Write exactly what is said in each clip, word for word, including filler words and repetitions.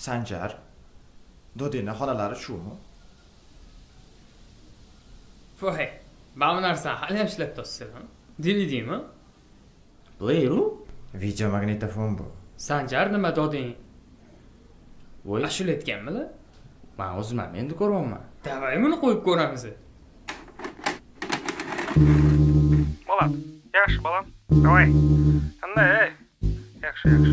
Sanjar, Dodina xonalari shumi? Voy, mana bu narsani hali ham ishlab turibsizmi? D V D mi? Player-u? Video magnitofon bu. Sanjar nima doding? Voy, Ashula aytganmilar? men o'zim ham endi ko'ryapman. Davay buni qo'yib ko'ramiz. Bolam, yaxshi bolam. Davay. Qanday? Yaxshi, yaxshi.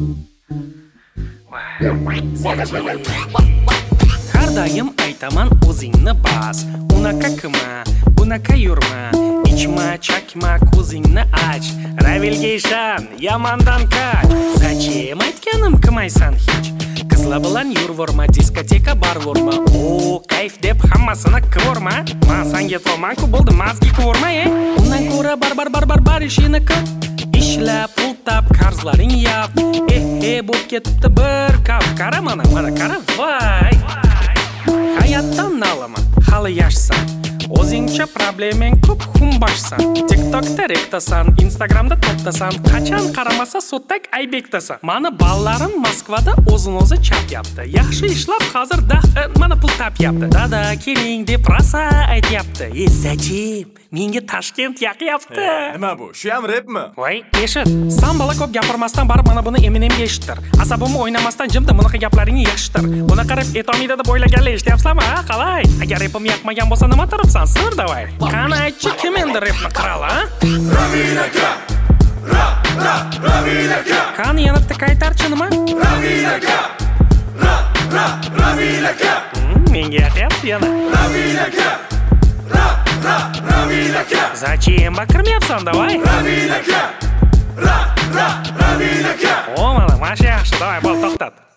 Har doim aytaman o'zingni bas. Unaqa qilma, bunaqa yurma. Ichma, chakma, ko'zingni ach. Ravilga ishon, yamandan qoch. Zachем aytganim qilmaysan hech. Qizlar bilan yurvorma, diskoteka barvorma. O, kayf deb hammasini qivorma. Men senga to'manku bo'ldi, mazgi qivorma, e. Undan ko'ra barbar barbar bar ishini qil. Ishlab, pul tap, qarzlaring yap. Eh, eh, bo'p ketdi bir kap. Qara mana, mana qara, voy. Hayotdan nolama, hali yoshsan. O'zingcha problemang ko'p xumbashsan. TikTokda rektasan, Instagramda toptasan. Qachon qaramasa so'tak aybektasan. Mani ballarim Moskvada o'zini-o'zi chapyapti. Yaxshi ishlab hozir da mana pul tapyapti. Dada, keling deb rosa aytyapti. Ey, Zachim, menga Toshkent yaqyapti. Nima bu? Shu ham repmi? Voy, eshit. Sen bola ko'p gapirmasdan barib mana buni Eminemga eshittir. Asabimni o'ynamasdan jimda bunaqa gaplaringni yaxshitir. Buni qarab etomida deb o'ylaganlar eshityapsanmi? Ha, qalay? Agar repim yoqmagan bo'lsa nima turibsan? Sir davay. Qani aytchi, kim endi repni qirali, ha? Ravil aka. Ra, ra, Ravil aka. Qani yana bitta qaytarchi nima? Ravil aka. Ra, ra, Ravil aka. Menga yoqyapti yana. Ravil aka. Ra, ra, Ravil aka. Zachем baqirmayapsan davay? Ravil aka. Ra, ra, Ravil aka. O, mana, mana shu yaxshi, davay, bo'l to'xtat.